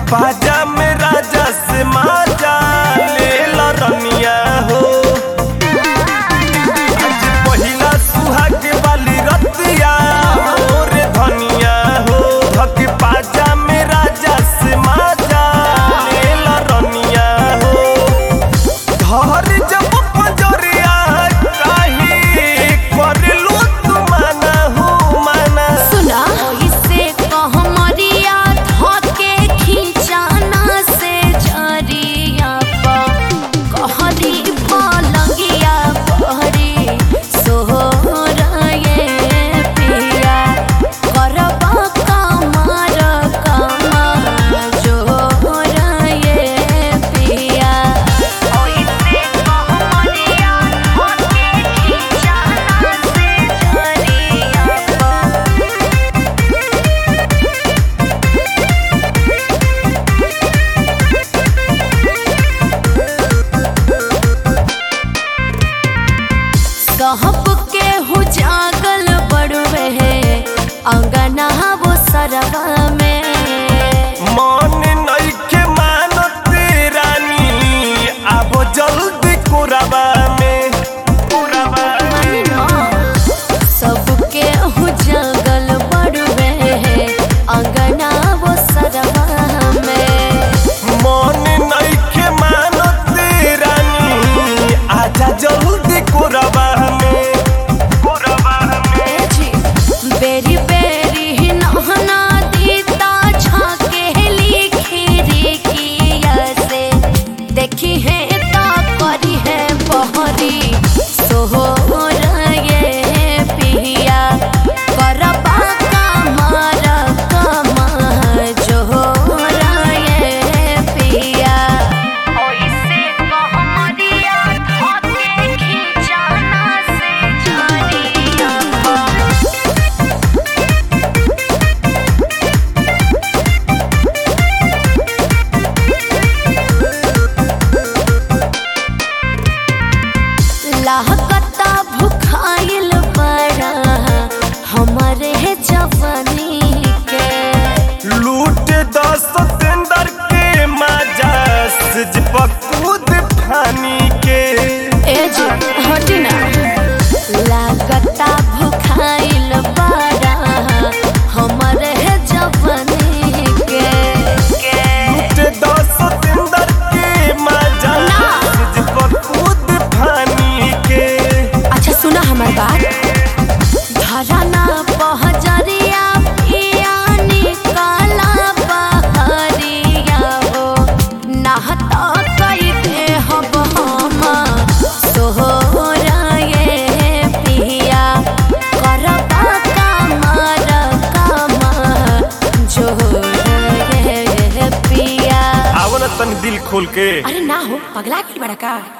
बाजा में राजा से माजा ले ला रनिया हो। आज पहिला सुहाग वाली रतिया मोरे धनिया हो। धक बाजा में राजा से माजा ले ला रनिया हो। धर जब पंजरिया काहे करलू तू माना हो माना। सुना इसे कहमरिया धके खिंचाना से जरिया कहरी पलंगिया बहरी सोहराए पिया करबा कमर कमा जोराए पिया। इसे कहमरिया धके खिंचाना से जरिया कहब के हो जागल बड़वे अंगना वो सरवा में। मन नइखे मानत रानी आबो जल्दी कोराबा में। सबके हो जागल बड़वे अंगना वो सरवा में। मन नइखे मानत रानी आजा जल्दी कोराबा में। बेरी बेरी नहना दीता झाके लिखी रे किया से देखी है ता करी है बहरी सोहराए पिया करबा कमर कमा जोराए पिया। ओइसे कहमरिया धके खिंचाना से जरिया लाहकता भुखाइल बड़ा हमारे जवानी के। लूट 10 सितंबर के मजा सिज पकूद फानी के। एज हटिना लागता भुखाइल बड़ा हमारे जवानी के। लूट 10 सितंबर के मजा सिज पकूद फानी के। अच्छा सुना हमार बात धराना पहजरिया पिया निकाला बहरिया हो। नहता कई दे हब हम सोहराए पिया करबा कमर कमा जोराए पिया। आवल तन दिल खोल के। अरे ना हो पगला के बड़ा का।